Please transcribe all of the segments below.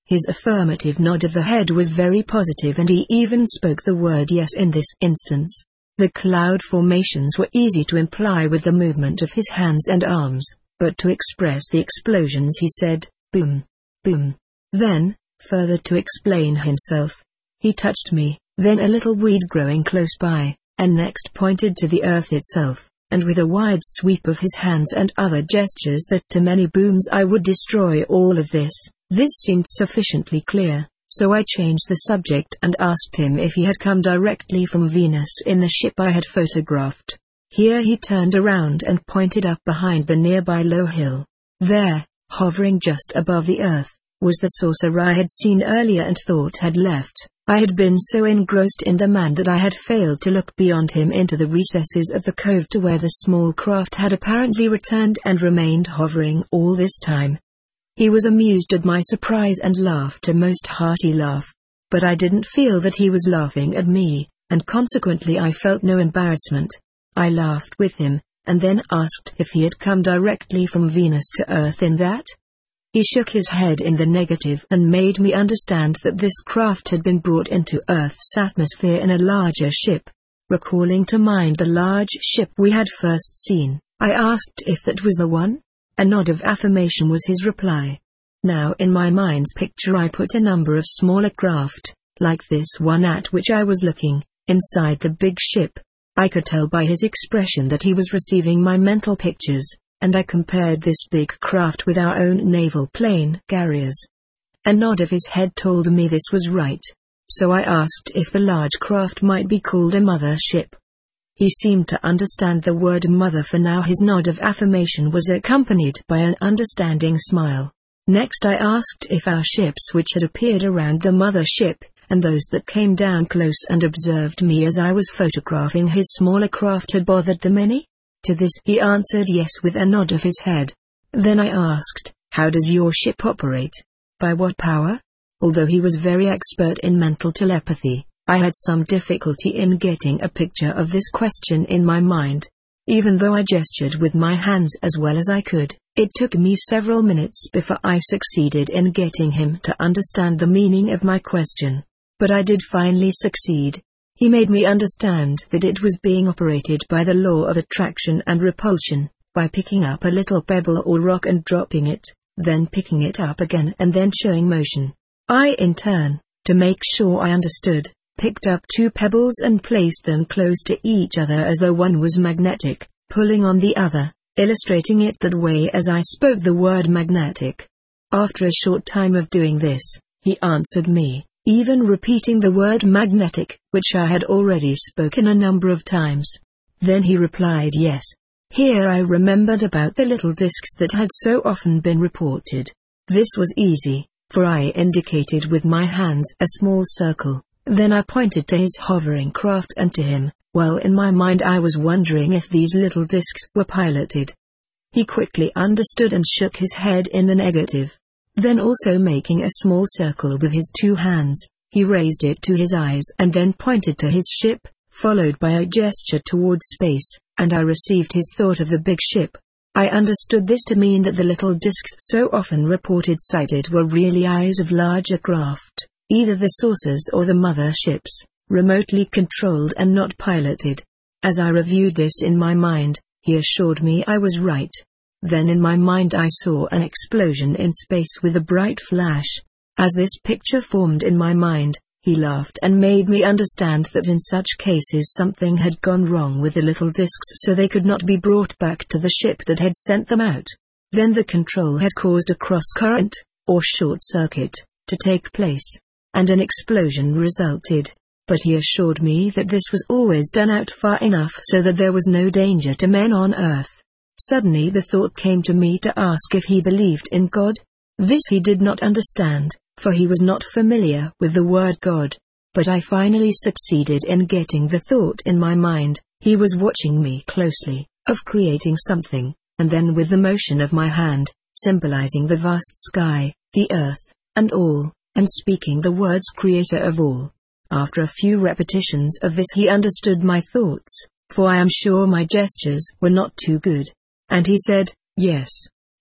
His affirmative nod of the head was very positive, and he even spoke the word yes in this instance. The cloud formations were easy to imply with the movement of his hands and arms, but to express the explosions he said, boom, boom. Then, further to explain himself, he touched me, then a little weed growing close by, and next pointed to the earth itself, and with a wide sweep of his hands and other gestures that to many booms I would destroy all of this. This seemed sufficiently clear, so I changed the subject and asked him if he had come directly from Venus in the ship I had photographed. Here he turned around and pointed up behind the nearby low hill. There, hovering just above the earth, was the saucer I had seen earlier and thought had left. I had been so engrossed in the man that I had failed to look beyond him into the recesses of the cove to where the small craft had apparently returned and remained hovering all this time. He was amused at my surprise and laughed a most hearty laugh. But I didn't feel that he was laughing at me, and consequently I felt no embarrassment. I laughed with him, and then asked if he had come directly from Venus to Earth in that. He shook his head in the negative and made me understand that this craft had been brought into Earth's atmosphere in a larger ship. Recalling to mind the large ship we had first seen, I asked if that was the one. A nod of affirmation was his reply. Now in my mind's picture I put a number of smaller craft, like this one at which I was looking, inside the big ship. I could tell by his expression that he was receiving my mental pictures, and I compared this big craft with our own naval plane carriers. A nod of his head told me this was right, so I asked if the large craft might be called a mother ship. He seemed to understand the word mother, for now his nod of affirmation was accompanied by an understanding smile. Next I asked if our ships which had appeared around the mother ship, and those that came down close and observed me as I was photographing his smaller craft, had bothered them any? To this he answered yes with a nod of his head. Then I asked, how does your ship operate? By what power? Although he was very expert in mental telepathy, I had some difficulty in getting a picture of this question in my mind. Even though I gestured with my hands as well as I could, it took me several minutes before I succeeded in getting him to understand the meaning of my question. But I did finally succeed. He made me understand that it was being operated by the law of attraction and repulsion, by picking up a little pebble or rock and dropping it, then picking it up again and then showing motion. I in turn, to make sure I understood, picked up two pebbles and placed them close to each other as though one was magnetic, pulling on the other, illustrating it that way as I spoke the word magnetic. After a short time of doing this, he answered me, even repeating the word magnetic, which I had already spoken a number of times. Then he replied yes. Here I remembered about the little discs that had so often been reported. This was easy, for I indicated with my hands a small circle. Then I pointed to his hovering craft and to him, while in my mind I was wondering if these little discs were piloted. He quickly understood and shook his head in the negative. Then also making a small circle with his two hands, he raised it to his eyes and then pointed to his ship, followed by a gesture towards space, and I received his thought of the big ship. I understood this to mean that the little discs so often reported sighted were really eyes of larger craft. Either the saucers or the mother ships, remotely controlled and not piloted. As I reviewed this in my mind, he assured me I was right. Then in my mind I saw an explosion in space with a bright flash. As this picture formed in my mind, he laughed and made me understand that in such cases something had gone wrong with the little discs, so they could not be brought back to the ship that had sent them out. Then the control had caused a cross-current, or short circuit, to take place, and an explosion resulted. But he assured me that this was always done out far enough so that there was no danger to men on Earth. Suddenly the thought came to me to ask if he believed in God. This he did not understand, for he was not familiar with the word God. But I finally succeeded in getting the thought in my mind. He was watching me closely, of creating something, and then with the motion of my hand, symbolizing the vast sky, the earth, and all, and speaking the words creator of all. After a few repetitions of this he understood my thoughts, for I am sure my gestures were not too good. And he said, yes.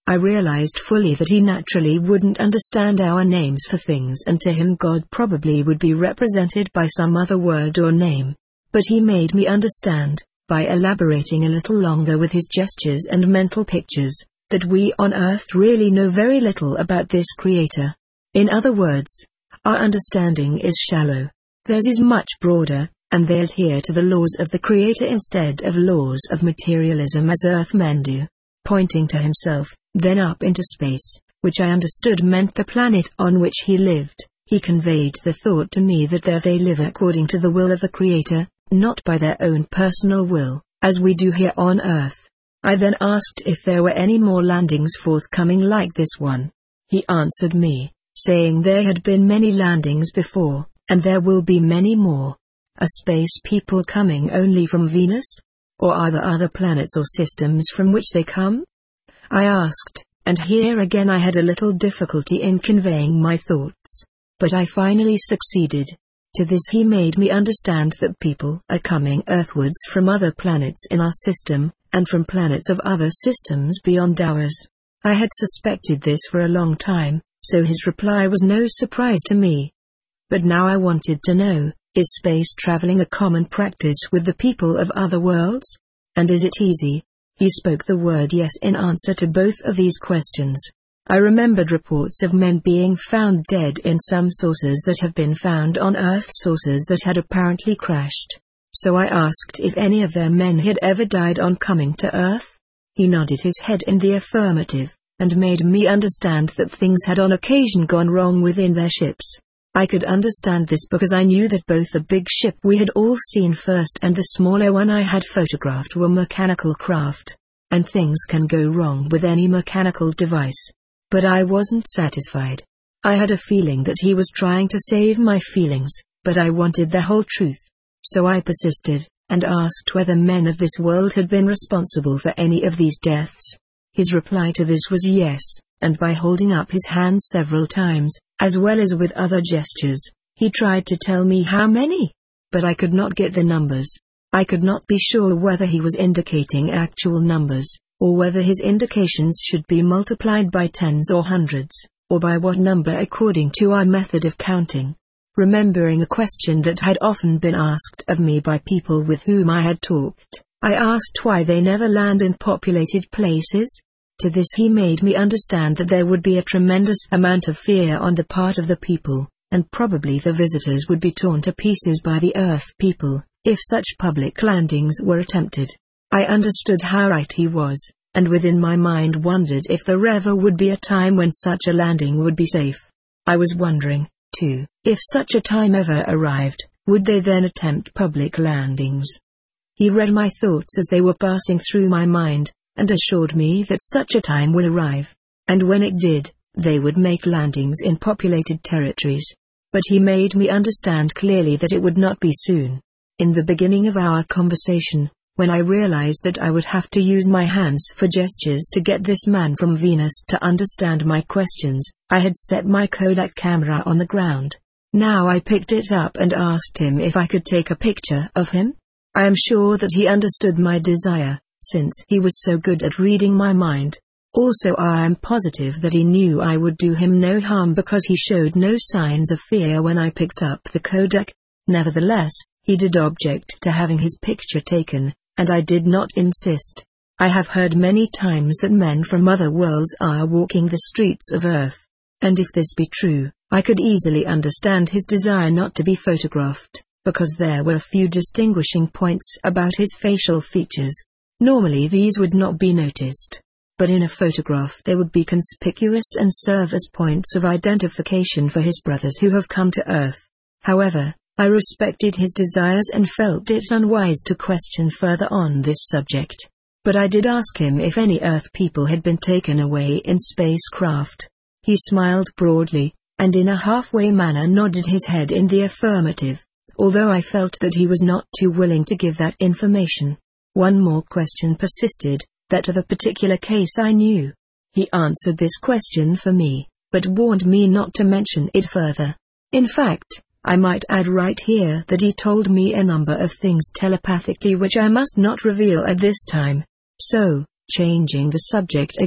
I realized fully that he naturally wouldn't understand our names for things, and to him God probably would be represented by some other word or name. But he made me understand, by elaborating a little longer with his gestures and mental pictures, that we on earth really know very little about this Creator. In other words, our understanding is shallow. Theirs is much broader, and they adhere to the laws of the Creator instead of laws of materialism as Earthmen do. Pointing to himself, then up into space, which I understood meant the planet on which he lived, he conveyed the thought to me that there they live according to the will of the Creator, not by their own personal will, as we do here on Earth. I then asked if there were any more landings forthcoming like this one. He answered me, saying there had been many landings before, and there will be many more. Are space people coming only from Venus? Or are there other planets or systems from which they come? I asked, and here again I had a little difficulty in conveying my thoughts. But I finally succeeded. To this he made me understand that people are coming earthwards from other planets in our system, and from planets of other systems beyond ours. I had suspected this for a long time, so his reply was no surprise to me. But now I wanted to know, is space traveling a common practice with the people of other worlds? And is it easy? He spoke the word yes in answer to both of these questions. I remembered reports of men being found dead in some saucers that have been found on Earth, saucers that had apparently crashed. So I asked if any of their men had ever died on coming to Earth. He nodded his head in the affirmative, and made me understand that things had on occasion gone wrong within their ships. I could understand this because I knew that both the big ship we had all seen first and the smaller one I had photographed were mechanical craft. And things can go wrong with any mechanical device. But I wasn't satisfied. I had a feeling that he was trying to save my feelings, but I wanted the whole truth. So I persisted, and asked whether men of this world had been responsible for any of these deaths. His reply to this was yes, and by holding up his hand several times, as well as with other gestures, he tried to tell me how many. But I could not get the numbers. I could not be sure whether he was indicating actual numbers, or whether his indications should be multiplied by tens or hundreds, or by what number according to our method of counting. Remembering a question that had often been asked of me by people with whom I had talked, I asked why they never land in populated places. To this he made me understand that there would be a tremendous amount of fear on the part of the people, and probably the visitors would be torn to pieces by the Earth people, if such public landings were attempted. I understood how right he was, and within my mind wondered if there ever would be a time when such a landing would be safe. I was wondering, too, if such a time ever arrived, would they then attempt public landings? He read my thoughts as they were passing through my mind, and assured me that such a time will arrive, and when it did, they would make landings in populated territories. But he made me understand clearly that it would not be soon. In the beginning of our conversation, when I realized that I would have to use my hands for gestures to get this man from Venus to understand my questions, I had set my Kodak camera on the ground. Now I picked it up and asked him if I could take a picture of him. I am sure that he understood my desire, since he was so good at reading my mind. Also I am positive that he knew I would do him no harm because he showed no signs of fear when I picked up the Kodak. Nevertheless, he did object to having his picture taken, and I did not insist. I have heard many times that men from other worlds are walking the streets of Earth. And if this be true, I could easily understand his desire not to be photographed, because there were a few distinguishing points about his facial features. Normally these would not be noticed. But in a photograph they would be conspicuous and serve as points of identification for his brothers who have come to Earth. However, I respected his desires and felt it unwise to question further on this subject. But I did ask him if any Earth people had been taken away in spacecraft. He smiled broadly, and in a halfway manner nodded his head in the affirmative, although I felt that he was not too willing to give that information. One more question persisted, that of a particular case I knew. He answered this question for me, but warned me not to mention it further. In fact, I might add right here that he told me a number of things telepathically which I must not reveal at this time. So, changing the subject again,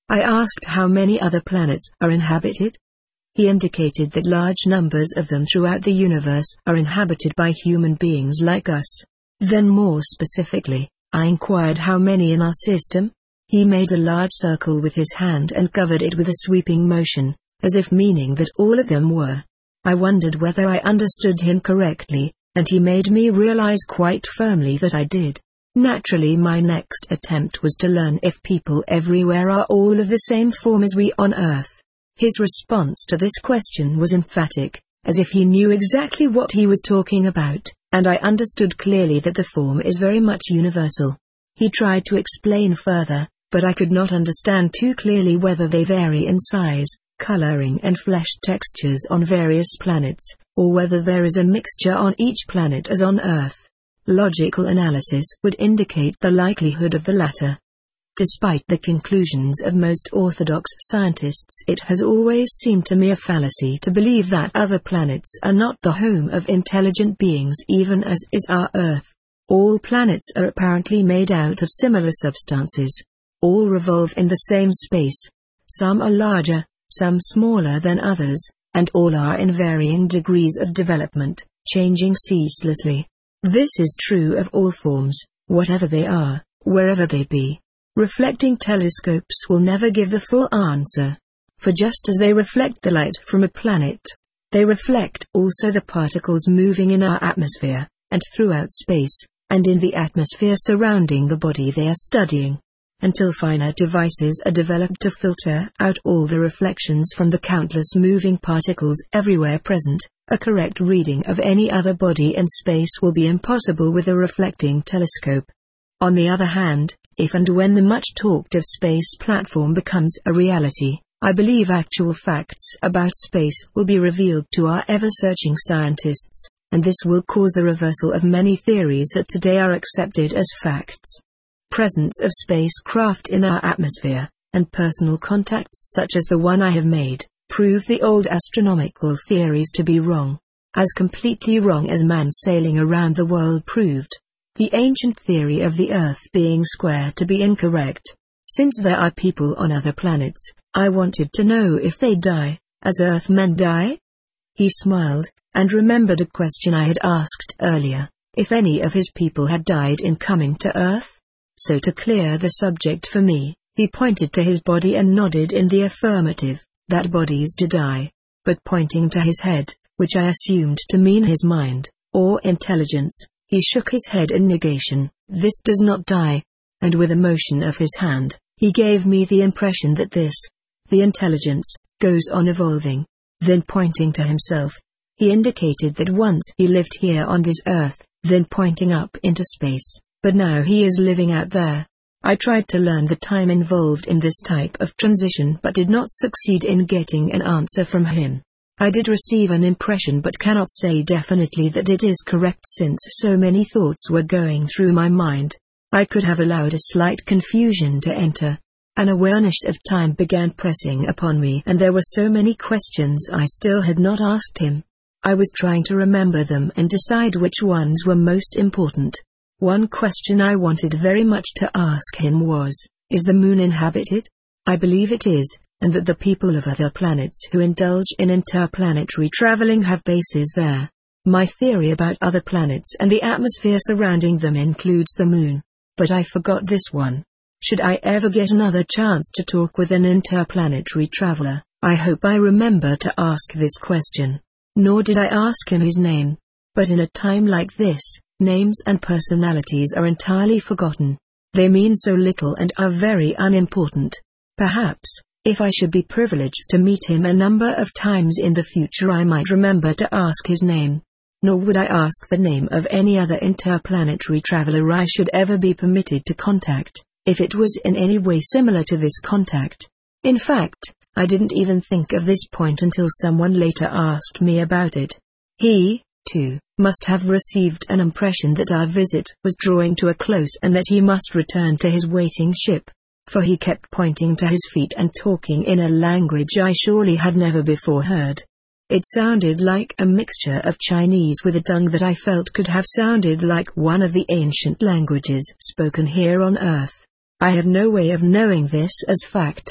I asked how many other planets are inhabited. He indicated that large numbers of them throughout the universe are inhabited by human beings like us. Then more specifically, I inquired how many in our system. He made a large circle with his hand and covered it with a sweeping motion, as if meaning that all of them were. I wondered whether I understood him correctly, and he made me realize quite firmly that I did. Naturally, my next attempt was to learn if people everywhere are all of the same form as we on Earth. His response to this question was emphatic, as if he knew exactly what he was talking about, and I understood clearly that the form is very much universal. He tried to explain further, but I could not understand too clearly whether they vary in size, coloring and flesh textures on various planets, or whether there is a mixture on each planet as on Earth. Logical analysis would indicate the likelihood of the latter. Despite the conclusions of most orthodox scientists, it has always seemed to me a fallacy to believe that other planets are not the home of intelligent beings, even as is our Earth. All planets are apparently made out of similar substances. All revolve in the same space. Some are larger, some smaller than others, and all are in varying degrees of development, changing ceaselessly. This is true of all forms, whatever they are, wherever they be. Reflecting telescopes will never give the full answer. For just as they reflect the light from a planet, they reflect also the particles moving in our atmosphere, and throughout space, and in the atmosphere surrounding the body they are studying. Until finer devices are developed to filter out all the reflections from the countless moving particles everywhere present, a correct reading of any other body in space will be impossible with a reflecting telescope. On the other hand, if and when the much-talked-of space platform becomes a reality, I believe actual facts about space will be revealed to our ever-searching scientists, and this will cause the reversal of many theories that today are accepted as facts. Presence of spacecraft in our atmosphere, and personal contacts such as the one I have made, prove the old astronomical theories to be wrong. As completely wrong as man sailing around the world proved the ancient theory of the Earth being square to be incorrect. Since there are people on other planets, I wanted to know if they die, as Earthmen die? He smiled, and remembered a question I had asked earlier, if any of his people had died in coming to Earth. So to clear the subject for me, he pointed to his body and nodded in the affirmative, that bodies do die. But pointing to his head, which I assumed to mean his mind, or intelligence, he shook his head in negation. This does not die. And with a motion of his hand, he gave me the impression that this, the intelligence, goes on evolving. Then pointing to himself, he indicated that once he lived here on this Earth, then pointing up into space. But now he is living out there. I tried to learn the time involved in this type of transition but did not succeed in getting an answer from him. I did receive an impression but cannot say definitely that it is correct since so many thoughts were going through my mind. I could have allowed a slight confusion to enter. An awareness of time began pressing upon me and there were so many questions I still had not asked him. I was trying to remember them and decide which ones were most important. One question I wanted very much to ask him was, is the moon inhabited? I believe it is, and that the people of other planets who indulge in interplanetary traveling have bases there. My theory about other planets and the atmosphere surrounding them includes the moon. But I forgot this one. Should I ever get another chance to talk with an interplanetary traveler, I hope I remember to ask this question. Nor did I ask him his name. But in a time like this, names and personalities are entirely forgotten. They mean so little and are very unimportant. Perhaps, if I should be privileged to meet him a number of times in the future, I might remember to ask his name. Nor would I ask the name of any other interplanetary traveler I should ever be permitted to contact, if it was in any way similar to this contact. In fact, I didn't even think of this point until someone later asked me about it. He, too, must have received an impression that our visit was drawing to a close and that he must return to his waiting ship, for he kept pointing to his feet and talking in a language I surely had never before heard. It sounded like a mixture of Chinese with a tongue that I felt could have sounded like one of the ancient languages spoken here on Earth. I have no way of knowing this as fact.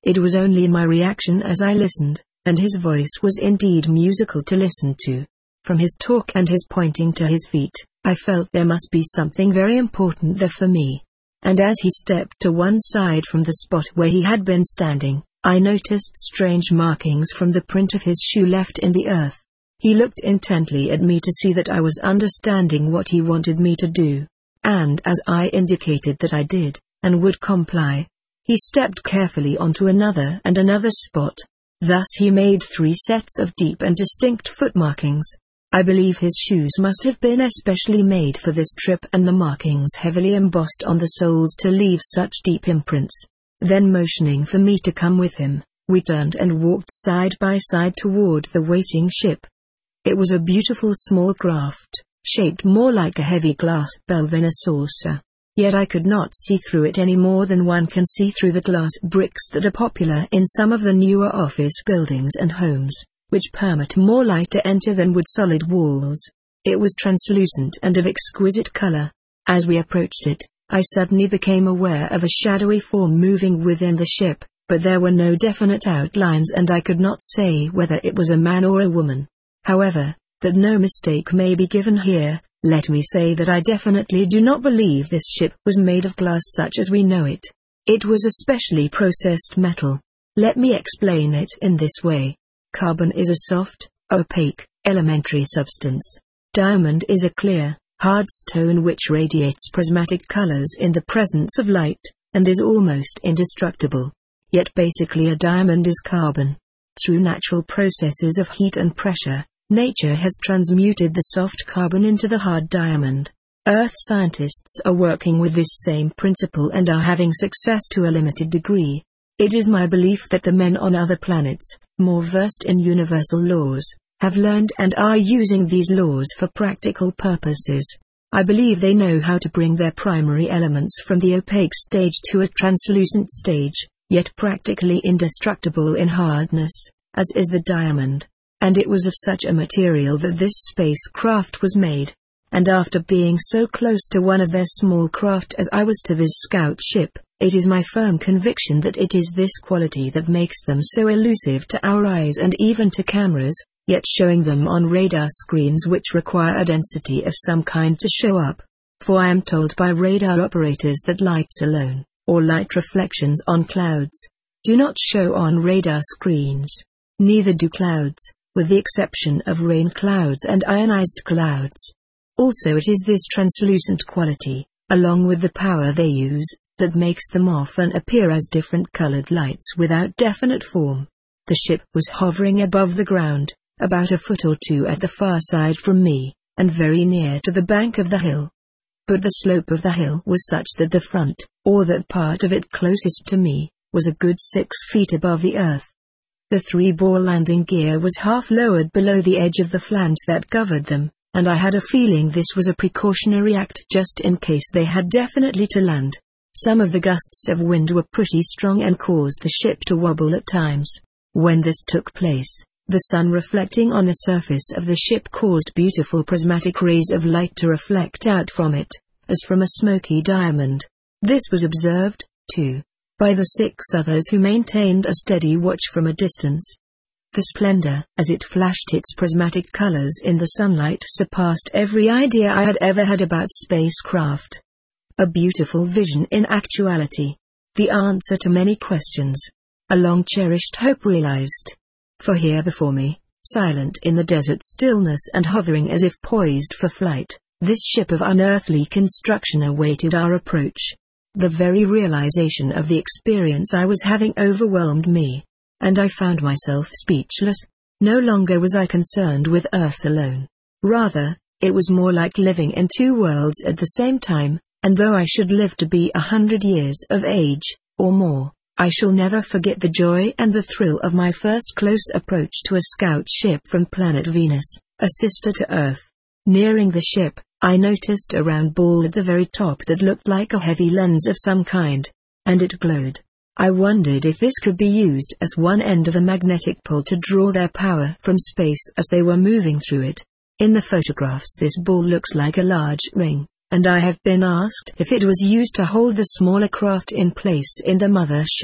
It was only my reaction as I listened, and his voice was indeed musical to listen to. From his talk and his pointing to his feet, I felt there must be something very important there for me. And as he stepped to one side from the spot where he had been standing, I noticed strange markings from the print of his shoe left in the earth. He looked intently at me to see that I was understanding what he wanted me to do. And as I indicated that I did, and would comply, he stepped carefully onto another and another spot. Thus he made 3 sets of deep and distinct foot markings. I believe his shoes must have been especially made for this trip, and the markings heavily embossed on the soles to leave such deep imprints. Then motioning for me to come with him, we turned and walked side by side toward the waiting ship. It was a beautiful small craft, shaped more like a heavy glass bell than a saucer. Yet I could not see through it any more than one can see through the glass bricks that are popular in some of the newer office buildings and homes, which permit more light to enter than would solid walls. It was translucent and of exquisite color. As we approached it, I suddenly became aware of a shadowy form moving within the ship, but there were no definite outlines and I could not say whether it was a man or a woman. However, that no mistake may be given here, let me say that I definitely do not believe this ship was made of glass such as we know it. It was a specially processed metal. Let me explain it in this way. Carbon is a soft, opaque, elementary substance. Diamond is a clear, hard stone which radiates prismatic colors in the presence of light, and is almost indestructible. Yet basically a diamond is carbon. Through natural processes of heat and pressure, nature has transmuted the soft carbon into the hard diamond. Earth scientists are working with this same principle and are having success to a limited degree. It is my belief that the men on other planets, more versed in universal laws, have learned and are using these laws for practical purposes. I believe they know how to bring their primary elements from the opaque stage to a translucent stage, yet practically indestructible in hardness, as is the diamond. And it was of such a material that this spacecraft was made. And after being so close to one of their small craft as I was to this scout ship, it is my firm conviction that it is this quality that makes them so elusive to our eyes and even to cameras, yet showing them on radar screens which require a density of some kind to show up. For I am told by radar operators that lights alone, or light reflections on clouds, do not show on radar screens. Neither do clouds, with the exception of rain clouds and ionized clouds. Also it is this translucent quality, along with the power they use, that makes them often appear as different colored lights without definite form. The ship was hovering above the ground, about a foot or two at the far side from me, and very near to the bank of the hill. But the slope of the hill was such that the front, or that part of it closest to me, was a good 6 feet above the earth. The 3-bore landing gear was half lowered below the edge of the flange that covered them, and I had a feeling this was a precautionary act just in case they had definitely to land. Some of the gusts of wind were pretty strong and caused the ship to wobble at times. When this took place, the sun reflecting on the surface of the ship caused beautiful prismatic rays of light to reflect out from it, as from a smoky diamond. This was observed, too, by the 6 others who maintained a steady watch from a distance. The splendor, as it flashed its prismatic colors in the sunlight, surpassed every idea I had ever had about spacecraft. A beautiful vision in actuality. The answer to many questions. A long-cherished hope realized. For here before me, silent in the desert stillness and hovering as if poised for flight, this ship of unearthly construction awaited our approach. The very realization of the experience I was having overwhelmed me, and I found myself speechless. No longer was I concerned with Earth alone. Rather, it was more like living in 2 worlds at the same time, and though I should live to be 100 years of age, or more, I shall never forget the joy and the thrill of my first close approach to a scout ship from planet Venus, a sister to Earth. Nearing the ship, I noticed a round ball at the very top that looked like a heavy lens of some kind, and it glowed. I wondered if this could be used as one end of a magnetic pole to draw their power from space as they were moving through it. In the photographs this ball looks like a large ring, and I have been asked if it was used to hold the smaller craft in place in the mother ship.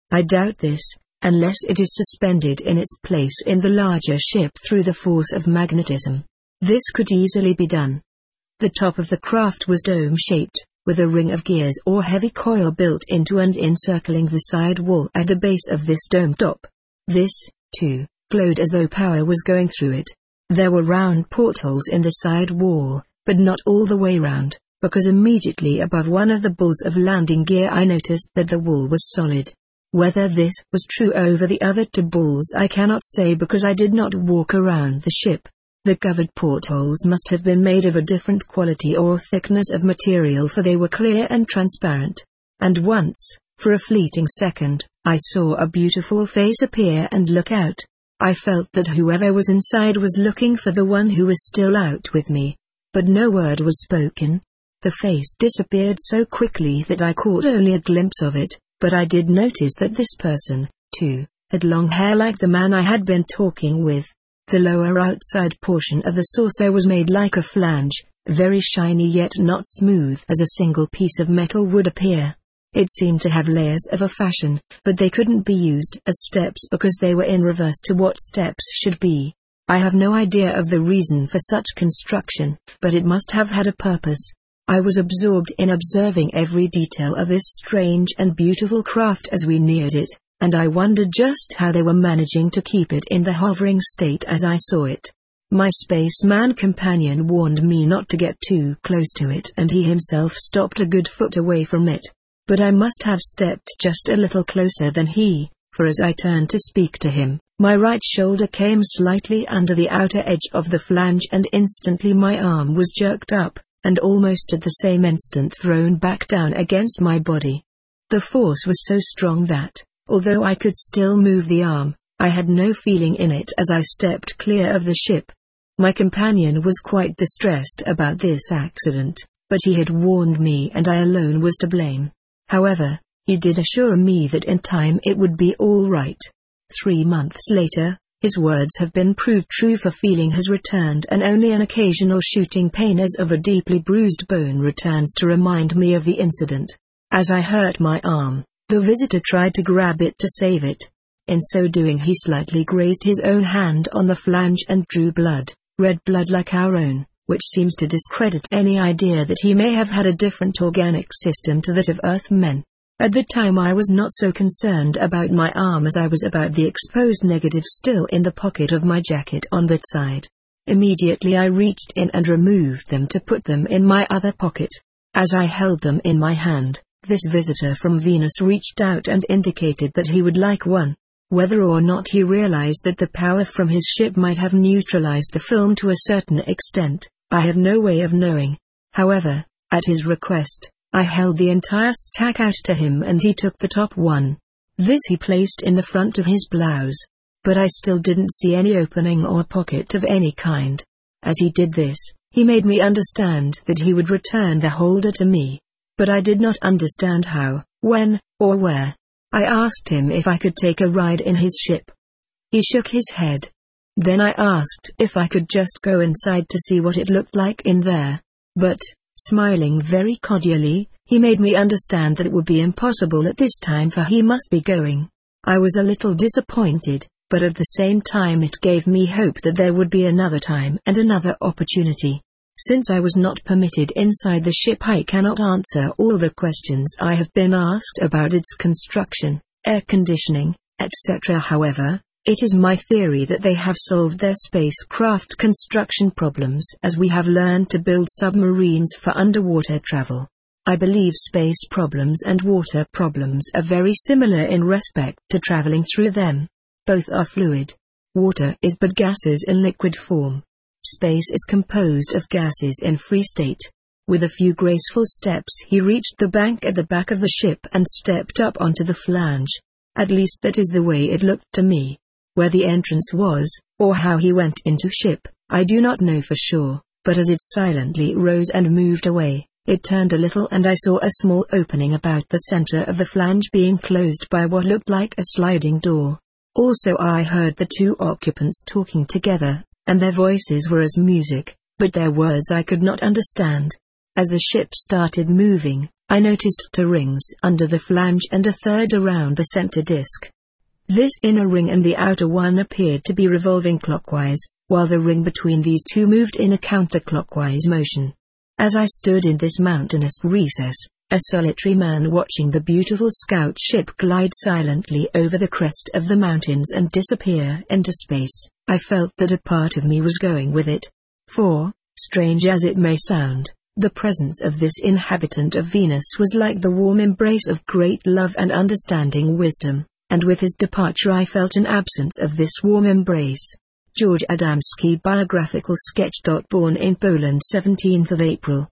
I doubt this, unless it is suspended in its place in the larger ship through the force of magnetism. This could easily be done. The top of the craft was dome-shaped, with a ring of gears or heavy coil built into and encircling the side wall at the base of this dome top. This, too, glowed as though power was going through it. There were round portholes in the side wall, but not all the way round, because immediately above one of the balls of landing gear I noticed that the wall was solid. Whether this was true over the other two balls I cannot say because I did not walk around the ship. The covered portholes must have been made of a different quality or thickness of material, for they were clear and transparent. And once, for a fleeting second, I saw a beautiful face appear and look out. I felt that whoever was inside was looking for the one who was still out with me. But no word was spoken. The face disappeared so quickly that I caught only a glimpse of it, but I did notice that this person, too, had long hair like the man I had been talking with. The lower outside portion of the saucer was made like a flange, very shiny yet not smooth as a single piece of metal would appear. It seemed to have layers of a fashion, but they couldn't be used as steps because they were in reverse to what steps should be. I have no idea of the reason for such construction, but it must have had a purpose. I was absorbed in observing every detail of this strange and beautiful craft as we neared it, and I wondered just how they were managing to keep it in the hovering state as I saw it. My spaceman companion warned me not to get too close to it, and he himself stopped a good foot away from it. But I must have stepped just a little closer than he, for as I turned to speak to him, my right shoulder came slightly under the outer edge of the flange, and instantly my arm was jerked up, and almost at the same instant thrown back down against my body. The force was so strong that, although I could still move the arm, I had no feeling in it as I stepped clear of the ship. My companion was quite distressed about this accident, but he had warned me and I alone was to blame. However, he did assure me that in time it would be all right. 3 months later, his words have been proved true, for feeling has returned and only an occasional shooting pain as of a deeply bruised bone returns to remind me of the incident. As I hurt my arm, the visitor tried to grab it to save it. In so doing he slightly grazed his own hand on the flange and drew blood, red blood like our own, which seems to discredit any idea that he may have had a different organic system to that of Earthmen. At the time I was not so concerned about my arm as I was about the exposed negative still in the pocket of my jacket on that side. Immediately I reached in and removed them to put them in my other pocket. As I held them in my hand, this visitor from Venus reached out and indicated that he would like one. Whether or not he realized that the power from his ship might have neutralized the film to a certain extent, I have no way of knowing. However, at his request, I held the entire stack out to him and he took the top one. This he placed in the front of his blouse. But I still didn't see any opening or pocket of any kind. As he did this, he made me understand that he would return the holder to me. But I did not understand how, when, or where. I asked him if I could take a ride in his ship. He shook his head. Then I asked if I could just go inside to see what it looked like in there. But, smiling very cordially, he made me understand that it would be impossible at this time, for he must be going. I was a little disappointed, but at the same time it gave me hope that there would be another time and another opportunity. Since I was not permitted inside the ship, I cannot answer all the questions I have been asked about its construction, air conditioning, etc. However, it is my theory that they have solved their spacecraft construction problems as we have learned to build submarines for underwater travel. I believe space problems and water problems are very similar in respect to traveling through them. Both are fluid. Water is but gases in liquid form. Space is composed of gases in free state. With a few graceful steps he reached the bank at the back of the ship and stepped up onto the flange. At least that is the way it looked to me. Where the entrance was, or how he went into ship, I do not know for sure, but as it silently rose and moved away, it turned a little and I saw a small opening about the center of the flange being closed by what looked like a sliding door. Also I heard the two occupants talking together, and their voices were as music, but their words I could not understand. As the ship started moving, I noticed 2 rings under the flange and a third around the center disc. This inner ring and the outer one appeared to be revolving clockwise, while the ring between these 2 moved in a counterclockwise motion. As I stood in this mountainous recess, a solitary man watching the beautiful scout ship glide silently over the crest of the mountains and disappear into space, I felt that a part of me was going with it. For, strange as it may sound, the presence of this inhabitant of Venus was like the warm embrace of great love and understanding wisdom, and with his departure I felt an absence of this warm embrace. George Adamski, biographical sketch. Born in Poland 17th of April,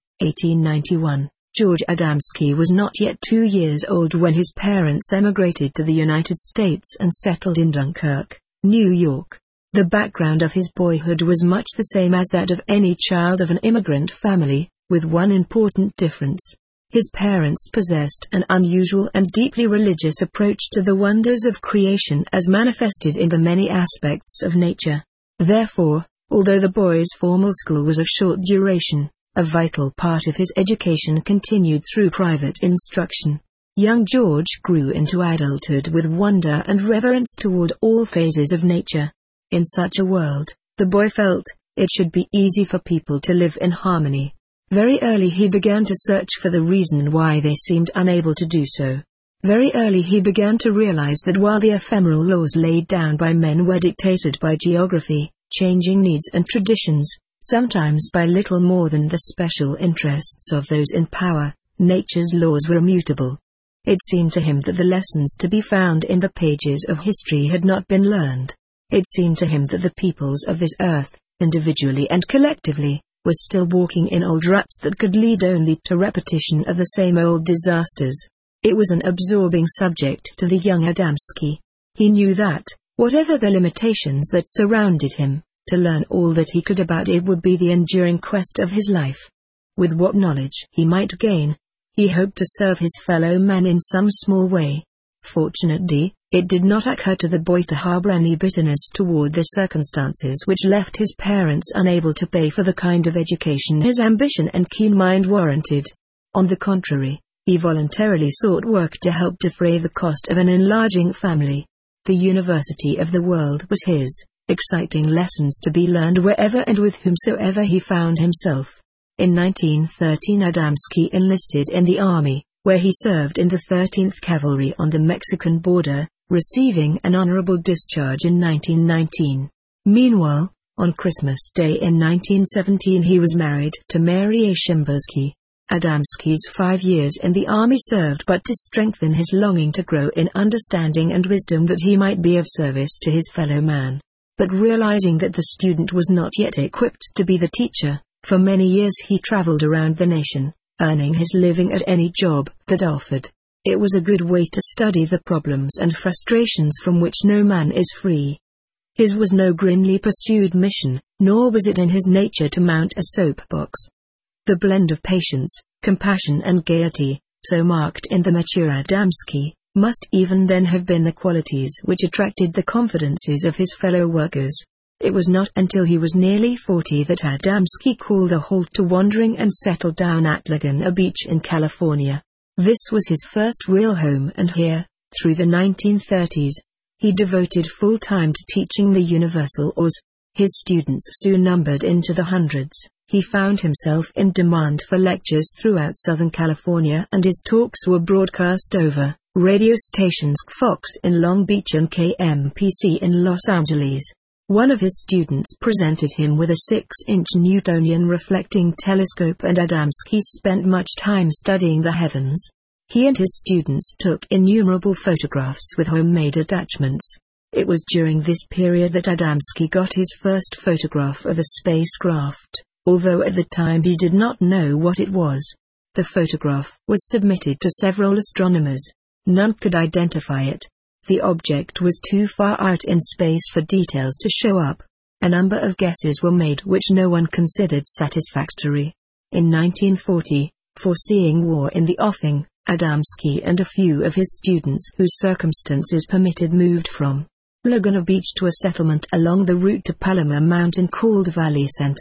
1891, George Adamski was not yet 2 years old when his parents emigrated to the United States and settled in Dunkirk, New York. The background of his boyhood was much the same as that of any child of an immigrant family, with one important difference. His parents possessed an unusual and deeply religious approach to the wonders of creation as manifested in the many aspects of nature. Therefore, although the boy's formal school was of short duration, a vital part of his education continued through private instruction. Young George grew into adulthood with wonder and reverence toward all phases of nature. In such a world, the boy felt, it should be easy for people to live in harmony. Very early he began to search for the reason why they seemed unable to do so. Very early he began to realize that while the ephemeral laws laid down by men were dictated by geography, changing needs and traditions, sometimes by little more than the special interests of those in power, nature's laws were immutable. It seemed to him that the lessons to be found in the pages of history had not been learned. It seemed to him that the peoples of this earth, individually and collectively, were still walking in old ruts that could lead only to repetition of the same old disasters. It was an absorbing subject to the young Adamski. He knew that, whatever the limitations that surrounded him, to learn all that he could about it would be the enduring quest of his life. With what knowledge he might gain, he hoped to serve his fellow man in some small way. Fortunately, it did not occur to the boy to harbor any bitterness toward the circumstances which left his parents unable to pay for the kind of education his ambition and keen mind warranted. On the contrary, he voluntarily sought work to help defray the cost of an enlarging family. The university of the world was his, exciting lessons to be learned wherever and with whomsoever he found himself. In 1913 Adamski enlisted in the army, where he served in the 13th Cavalry on the Mexican border, receiving an honorable discharge in 1919. Meanwhile, on Christmas Day in 1917 he was married to Mary A. Shimbursky. Adamski's 5 years in the army served but to strengthen his longing to grow in understanding and wisdom that he might be of service to his fellow man. But realizing that the student was not yet equipped to be the teacher, for many years he traveled around the nation, earning his living at any job that offered. It was a good way to study the problems and frustrations from which no man is free. His was no grimly pursued mission, nor was it in his nature to mount a soapbox. The blend of patience, compassion and gaiety, so marked in the mature Adamski, must even then have been the qualities which attracted the confidences of his fellow workers. It was not until he was nearly 40 that Adamski called a halt to wandering and settled down at Laguna Beach in California. This was his first real home, and here, through the 1930s, he devoted full time to teaching the universal laws. His students soon numbered into the hundreds. He found himself in demand for lectures throughout Southern California, and his talks were broadcast over radio stations Fox in Long Beach and KMPC in Los Angeles. One of his students presented him with a 6-inch Newtonian reflecting telescope, and Adamski spent much time studying the heavens. He and his students took innumerable photographs with homemade attachments. It was during this period that Adamski got his first photograph of a spacecraft, although at the time he did not know what it was. The photograph was submitted to several astronomers. None could identify it. The object was too far out in space for details to show up. A number of guesses were made which no one considered satisfactory. In 1940, foreseeing war in the offing, Adamski and a few of his students whose circumstances permitted moved from Laguna Beach to a settlement along the route to Palomar Mountain called Valley Center.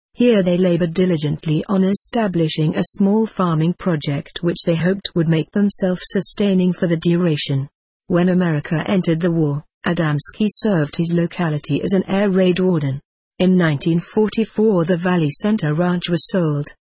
Here they labored diligently on establishing a small farming project which they hoped would make them self-sustaining for the duration. When America entered the war, Adamski served his locality as an air raid warden. In 1944 the Valley Center Ranch was sold.